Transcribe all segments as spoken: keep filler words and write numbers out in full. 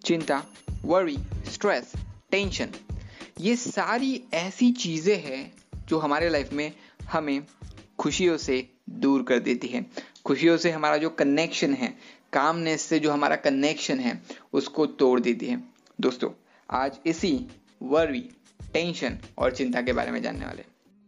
चिंता, worry, stress, tension, ये सारी ऐसी चीज़ें हैं जो हमारे लाइफ में हमें खुशियों से दूर कर देती है। खुशियों से हमारा जो कनेक्शन है, कामनेस से जो हमारा कनेक्शन है, उसको तोड़ देती है। दोस्तों, आज इसी वरी, टेंशन और चिंता के बारे में जानने वाले।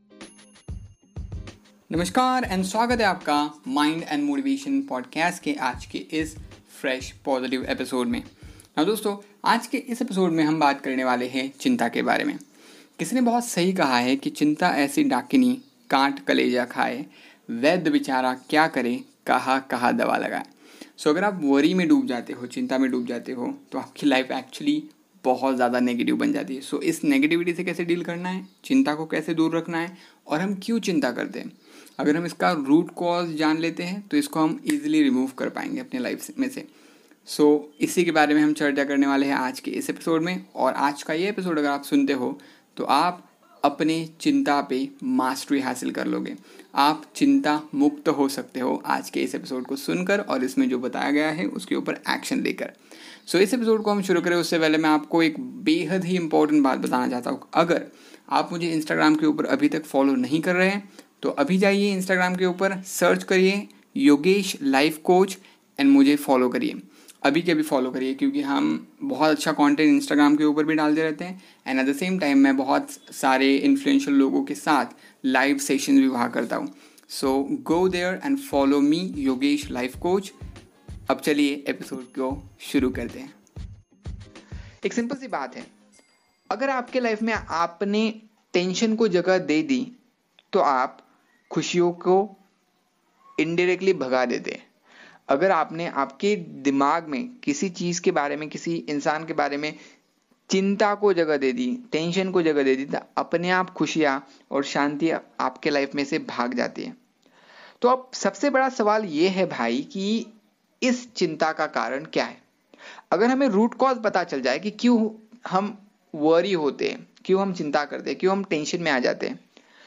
नमस्कार एंड स्वागत है आपका माइंड एंड मोटिवेशन पॉडकास्ट के आज के इस फ्रेश पॉजिटिव एपिसोड में। now दोस्तों, आज के इस एपिसोड में हम बात करने वाले हैं चिंता के बारे में। किसी ने बहुत सही कहा है कि चिंता ऐसी डाकिनी कांट कलेजा खाए, वैद्य बेचारा क्या करे, कहा कहा दवा लगाए। सो so, अगर आप वरी में डूब जाते हो, चिंता में डूब जाते हो, तो आपकी लाइफ एक्चुअली बहुत ज़्यादा नेगेटिव बन जाती है। सो so, इस नेगेटिविटी से कैसे डील करना है, चिंता को कैसे दूर रखना है और हम क्यों चिंता करते हैं, अगर हम इसका रूट कॉज जान लेते हैं तो इसको हम इजीली रिमूव कर पाएंगे अपने लाइफ में से। सो so, इसी के बारे में हम चर्चा करने वाले हैं आज के इस एपिसोड में। और आज का ये एपिसोड अगर आप सुनते हो तो आप अपने चिंता पे मास्टरी हासिल कर लोगे। आप चिंता मुक्त हो सकते हो आज के इस एपिसोड को सुनकर और इसमें जो बताया गया है उसके ऊपर एक्शन लेकर। सो so, इस एपिसोड को हम शुरू करें उससे पहले मैं आपको एक बेहद ही इंपॉर्टेंट बात बताना चाहता हूँ। अगर आप मुझे इंस्टाग्राम के ऊपर अभी तक फॉलो नहीं कर रहे हैं तो अभी जाइए इंस्टाग्राम के ऊपर, सर्च करिए योगेश लाइफ कोच एंड मुझे फॉलो करिए। अभी के अभी फॉलो करिए, क्योंकि हम बहुत अच्छा कंटेंट इंस्टाग्राम के ऊपर भी डालते रहते हैं and at the same time मैं बहुत सारे इन्फ्लुएंशियल लोगों के साथ लाइव सेशन भी वहाँ करता हूँ। So go there and follow me, Yogesh life coach. अब चलिए एपिसोड को शुरू करते हैं। एक सिंपल सी बात है, अगर आपके लाइफ में आपने टेंशन को जगह दे दी तो आप खुशियों को इनडायरेक्टली भगा देते हैं। अगर आपने आपके दिमाग में किसी चीज के बारे में, किसी इंसान के बारे में चिंता को जगह दे दी, टेंशन को जगह दे दी, तो अपने आप खुशियां और शांति आपके लाइफ में से भाग जाती है। तो अब सबसे बड़ा सवाल यह है भाई कि इस चिंता का कारण क्या है। अगर हमें रूट कॉज पता चल जाए कि क्यों हम वरी होते हैं, क्यों हम चिंता करते हैं, क्यों हम टेंशन में आ जाते हैं,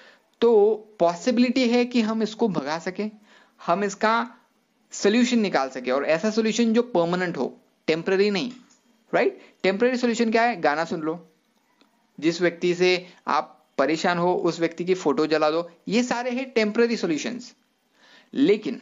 तो पॉसिबिलिटी है कि हम इसको भगा सकें, हम इसका सोल्यूशन निकाल सके। और ऐसा सोल्यूशन जो परमानेंट हो, टेम्पररी नहीं। राइट? टेम्पररी सोल्यूशन क्या है? गाना सुन लो, जिस व्यक्ति से आप परेशान हो उस व्यक्ति की फोटो जला दो, ये सारे हैं टेम्पररी सॉल्यूशंस। लेकिन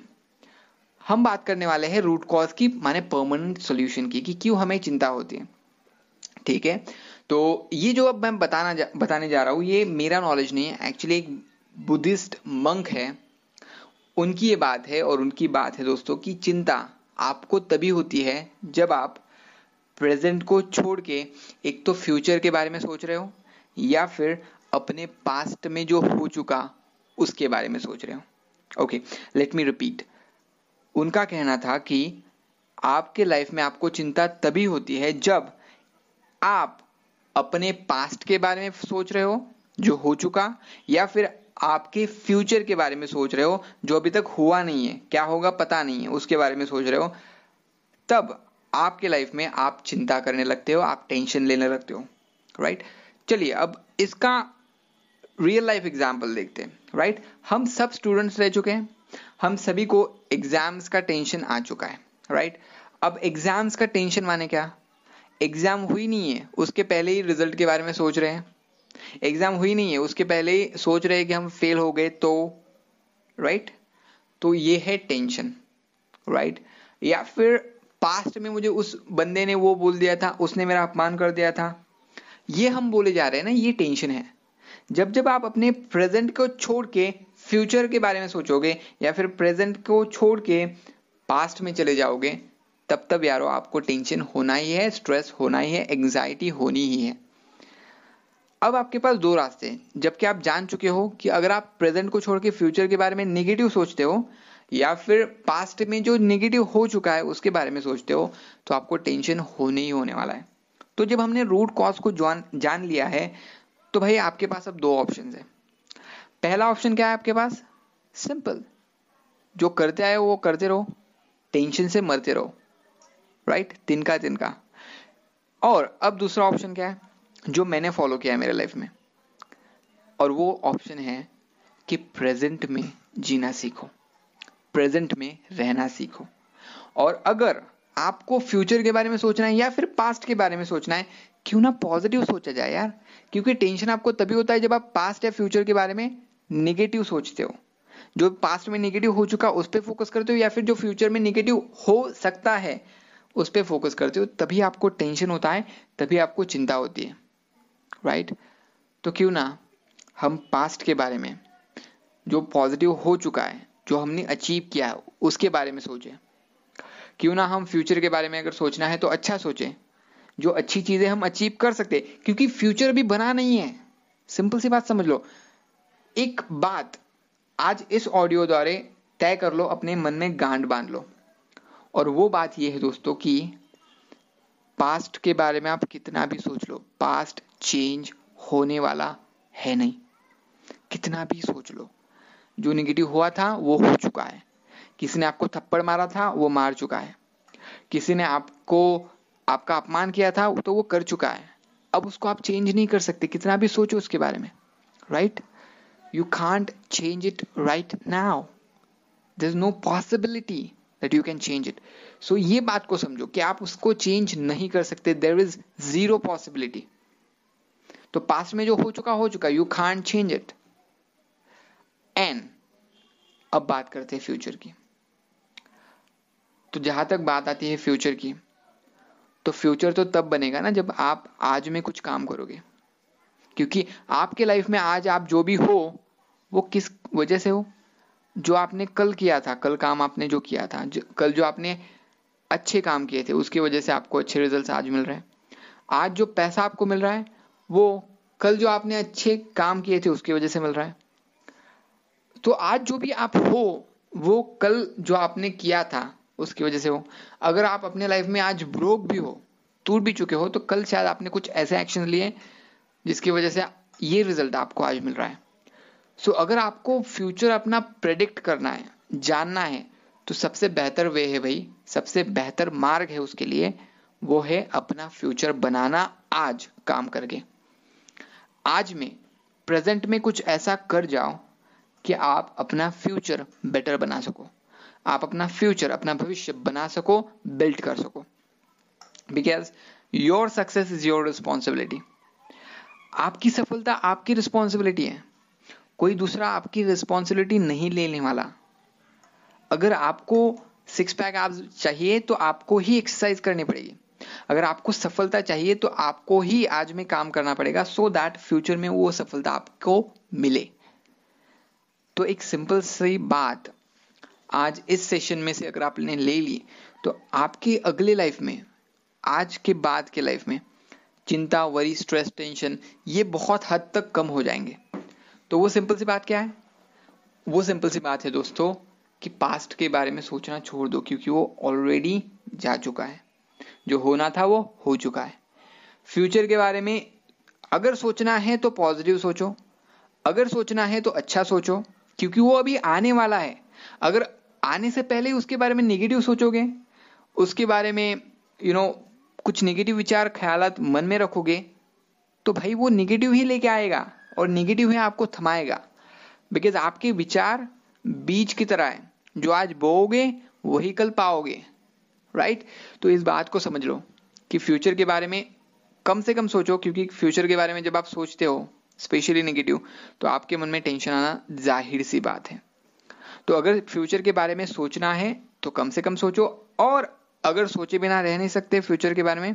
हम बात करने वाले हैं रूट कॉज की, माने परमानेंट सॉल्यूशन की, कि क्यों हमें चिंता होती है। ठीक है, तो ये जो अब मैं बताना जा, बताने जा रहा हूं, ये मेरा नॉलेज नहीं है, एक्चुअली एक बुद्धिस्ट मंक है, उनकी ये बात है। और उनकी बात है दोस्तों कि चिंता आपको तभी होती है जब आप प्रेजेंट को छोड़ के एक तो फ्यूचर के बारे में सोच रहे हो या फिर अपने पास्ट में जो हो चुका उसके बारे में सोच रहे हो। Okay, let me repeat. उनका कहना था कि आपके लाइफ में आपको चिंता तभी होती है जब आप अपने पास्ट के बारे में सोच रहे हो जो हो चुका, या फिर आपके फ्यूचर के बारे में सोच रहे हो जो अभी तक हुआ नहीं है, क्या होगा पता नहीं है, उसके बारे में सोच रहे हो। तब आपके लाइफ में आप चिंता करने लगते हो, आप टेंशन लेने लगते हो। राइट? चलिए अब इसका रियल लाइफ एग्जांपल देखते हैं। राइट? हम सब स्टूडेंट्स रह चुके हैं, हम सभी को एग्जाम्स का टेंशन आ चुका है। राइट? अब एग्जाम्स का टेंशन माने क्या? एग्जाम हुई नहीं है उसके पहले ही रिजल्ट के बारे में सोच रहे हैं, एग्जाम हुई नहीं है उसके पहले ही सोच रहे हैं कि हम फेल हो गए तो। राइट? तो ये है टेंशन। राइट? या फिर पास्ट में मुझे उस बंदे ने वो बोल दिया था, उसने मेरा अपमान कर दिया था, ये हम बोले जा रहे हैं ना, ये टेंशन है। जब जब आप अपने प्रेजेंट को छोड़ के फ्यूचर के बारे में सोचोगे या फिर प्रेजेंट को छोड़ के पास्ट में चले जाओगे, तब तब यारो आपको टेंशन होना ही है, स्ट्रेस होना ही है, एंग्जाइटी होनी ही है। अब आपके पास दो रास्ते हैं। जबकि आप जान चुके हो कि अगर आप प्रेजेंट को छोड़ के फ्यूचर के बारे में नेगेटिव सोचते हो या फिर पास्ट में जो नेगेटिव हो चुका है उसके बारे में सोचते हो, तो आपको टेंशन होने ही होने वाला है। तो जब हमने रूट कॉज को जान जान लिया है तो भाई आपके पास अब दो ऑप्शन है। पहला ऑप्शन क्या है आपके पास? सिंपल, जो करते आए वो करते रहो, टेंशन से मरते रहो। राइट? तिनका तिनका। और अब दूसरा ऑप्शन क्या है जो मैंने फॉलो किया है मेरे लाइफ में, और वो ऑप्शन है कि प्रेजेंट में जीना सीखो, प्रेजेंट में रहना सीखो। और अगर आपको फ्यूचर के बारे में सोचना है या फिर पास्ट के बारे में सोचना है, क्यों ना पॉजिटिव सोचा जाए यार। क्योंकि टेंशन आपको तभी होता है जब आप पास्ट या फ्यूचर के बारे में नेगेटिव सोचते हो। जो पास्ट में नेगेटिव हो चुका उस पर फोकस करते हो, या फिर जो फ्यूचर में नेगेटिव हो सकता है उस पर फोकस करते हो, तभी आपको टेंशन होता है, तभी आपको चिंता होती है, राइट। तो क्यों ना हम पास्ट के बारे में, जो पॉजिटिव हो चुका है, जो हमने अचीव किया है, उसके बारे में सोचें। क्यों ना हम फ्यूचर के बारे में अगर सोचना है तो अच्छा सोचें, जो अच्छी चीजें हम अचीव कर सकते हैं, क्योंकि फ्यूचर अभी बना नहीं है। सिंपल सी बात समझ लो। एक बात आज इस ऑडियो द्वारा तय कर लो, अपने मन में गांठ बांध लो, और वो बात ये है दोस्तों कि पास्ट के बारे में आप कितना भी सोच लो, पास्ट चेंज होने वाला है नहीं। कितना भी सोच लो, जो नेगेटिव हुआ था वो हो चुका है। किसी ने आपको थप्पड़ मारा था वो मार चुका है, किसी ने आपको आपका अपमान किया था तो वो कर चुका है। अब उसको आप चेंज नहीं कर सकते, कितना भी सोचो उसके बारे में, right. You can't change it right now, there is no possibility that you can change it. So ये बात को समझो कि आप उसको चेंज नहीं कर सकते, देयर इज जीरो पॉसिबिलिटी। तो पास्ट में जो हो चुका हो चुका, you can't change it. And अब बात करते हैं फ्यूचर की। तो जहां तक बात आती है फ्यूचर की, तो फ्यूचर तो तब बनेगा ना जब आप आज में कुछ काम करोगे। क्योंकि आपके लाइफ में आज आप जो भी हो वो किस वजह से हो, जो आपने कल किया था, कल काम आपने जो किया था, जो, कल जो आपने अच्छे काम किए थे उसकी वजह से आपको अच्छे रिजल्ट्स आज मिल रहे हैं। आज जो पैसा आपको मिल रहा है वो कल जो आपने अच्छे काम किए थे उसकी वजह से मिल रहा है। तो आज जो भी आप हो वो कल जो आपने किया था उसकी वजह से हो। अगर आप अपने लाइफ में आज ब्रोक भी हो, टूट भी चुके हो, तो कल शायद आपने कुछ ऐसे एक्शन लिए जिसकी वजह से ये रिजल्ट आपको आज मिल रहा है। सो so, अगर आपको फ्यूचर अपना प्रेडिक्ट करना है, जानना है, तो सबसे बेहतर वे है भाई, सबसे बेहतर मार्ग है उसके लिए, वो है अपना फ्यूचर बनाना आज काम करके। आज में प्रेजेंट में कुछ ऐसा कर जाओ कि आप अपना फ्यूचर बेटर बना सको, आप अपना फ्यूचर, अपना भविष्य बना सको, बिल्ड कर सको। Because your success is your responsibility. आपकी सफलता आपकी रिस्पॉन्सिबिलिटी है, कोई दूसरा आपकी रिस्पॉन्सिबिलिटी नहीं लेने वाला। अगर आपको सिक्स पैक एब्स चाहिए तो आपको ही एक्सरसाइज करनी पड़ेगी। अगर आपको सफलता चाहिए तो आपको ही आज में काम करना पड़ेगा, सो दैट फ्यूचर में वो सफलता आपको मिले। तो एक सिंपल सी बात आज इस सेशन में से अगर आपने ले ली, तो आपकी अगले लाइफ में, आज के बाद के लाइफ में चिंता, वरी, स्ट्रेस, टेंशन ये बहुत हद तक कम हो जाएंगे। तो वो सिंपल सी बात क्या है? वो सिंपल सी बात है दोस्तों कि पास्ट के बारे में सोचना छोड़ दो, क्योंकि वो ऑलरेडी जा चुका है। जो होना था वो हो चुका है। फ्यूचर के बारे में अगर सोचना है तो पॉजिटिव सोचो, अगर सोचना है तो अच्छा सोचो, क्योंकि वो अभी आने वाला है। अगर आने से पहले उसके बारे में नेगेटिव सोचोगे, उसके बारे में यू नो कुछ नेगेटिव विचार ख्यालात मन में रखोगे, तो भाई वो नेगेटिव ही लेके आएगा और नेगेटिव ही आपको थमाएगा। बिकॉज आपके विचार बीज की तरह है, जो आज बोओगे वही कल पाओगे, राइट। तो इस बात को समझ लो कि फ्यूचर के बारे में कम से कम सोचो, क्योंकि फ्यूचर के बारे में जब आप सोचते हो स्पेशली नेगेटिव, तो आपके मन में टेंशन आना जाहिर सी बात है। तो अगर फ्यूचर के बारे में सोचना है तो कम से कम सोचो, और अगर सोचे बिना रह नहीं सकते फ्यूचर के बारे में,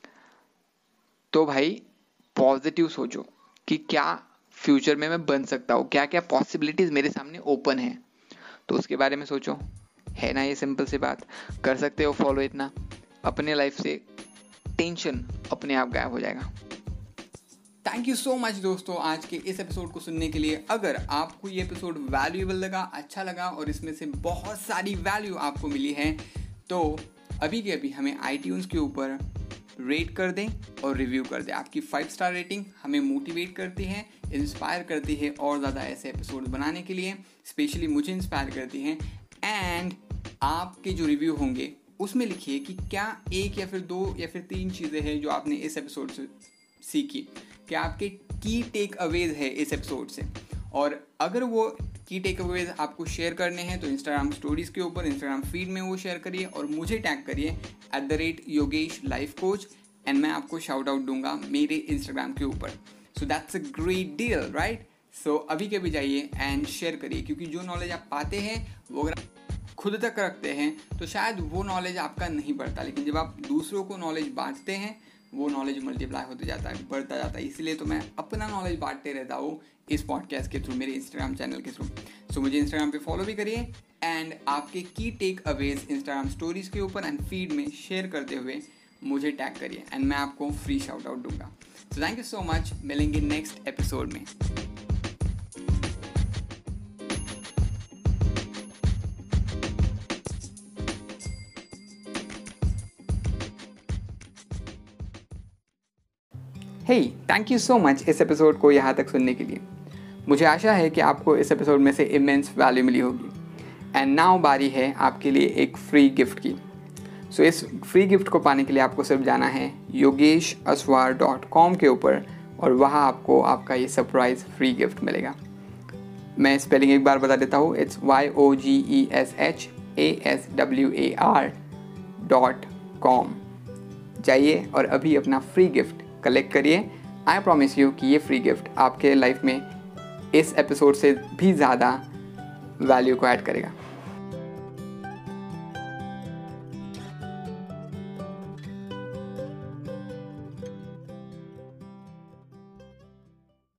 तो भाई पॉजिटिव सोचो कि क्या फ्यूचर में मैं बन सकता हूँ, क्या क्या पॉसिबिलिटीज मेरे सामने ओपन है, तो उसके बारे में सोचो। है ना ये सिंपल सी बात? कर सकते हो फॉलो इतना, अपने लाइफ से टेंशन अपने आप गायब हो जाएगा। थैंक यू सो मच दोस्तों आज के इस एपिसोड को सुनने के लिए। अगर आपको ये एपिसोड वैल्यूएबल लगा, अच्छा लगा और इसमें से बहुत सारी वैल्यू आपको मिली है, तो अभी के अभी हमें आईट्यून्स के ऊपर रेट कर दें और रिव्यू कर दें। आपकी फाइव स्टार रेटिंग हमें मोटिवेट करती है, इंस्पायर करती है और ज़्यादा ऐसे एपिसोड बनाने के लिए, स्पेशली मुझे इंस्पायर करती हैं। एंड आपके जो रिव्यू होंगे उसमें लिखिए कि क्या एक या फिर दो या फिर तीन चीज़ें हैं जो आपने इस एपिसोड से सीखी, क्या आपके की टेक अवेज है इस एपिसोड से। और अगर वो की टेक अवेज आपको शेयर करने हैं तो इंस्टाग्राम स्टोरीज के ऊपर, इंस्टाग्राम फीड में वो शेयर करिए और मुझे टैग करिए at the rate Yogesh life coach and मैं आपको शाउट आउट दूंगा मेरे इंस्टाग्राम के ऊपर. So that's a great deal, right? So अभी के भी जाइए एंड शेयर करिए, क्योंकि जो नॉलेज आप पाते हैं वो अगर खुद तक रखते हैं तो शायद वो नॉलेज आपका नहीं बढ़ता, लेकिन जब आप दूसरों को नॉलेज बांटते हैं वो नॉलेज मल्टीप्लाई होते जाता है, बढ़ता जाता है. इसलिए तो मैं अपना नॉलेज बांटते रहता हूँ इस पॉडकास्ट के थ्रू, मेरे इंस्टाग्राम चैनल के थ्रू. सो मुझे इंस्टाग्राम पे फॉलो भी करिए एंड आपके की टेक अवेज इंस्टाग्राम स्टोरीज के ऊपर एंड फीड में शेयर करते हुए मुझे टैग करिए एंड मैं आपको फ्री शाउट आउट दूंगा. So thank you so much. मिलेंगे नेक्स्ट एपिसोड में. Hey, thank you so much इस एपिसोड को यहाँ तक सुनने के लिए. मुझे आशा है कि आपको इस एपिसोड में से इमेंस वैल्यू मिली होगी. एंड नाउ बारी है आपके लिए एक फ्री गिफ्ट की. सो so, इस फ्री गिफ्ट को पाने के लिए आपको सिर्फ जाना है योगेश असवार डॉट कॉम के ऊपर और वहाँ आपको आपका ये सरप्राइज फ्री गिफ्ट मिलेगा. मैं स्पेलिंग एक बार बता देता हूँ. It's Y O G E S H A S W A R dot com. जाइए और अभी अपना फ्री गिफ्ट कलेक्ट करिए. आई प्रॉमिस यू कि ये फ्री गिफ्ट आपके लाइफ में इस एपिसोड से भी ज़्यादा वैल्यू को ऐड करेगा.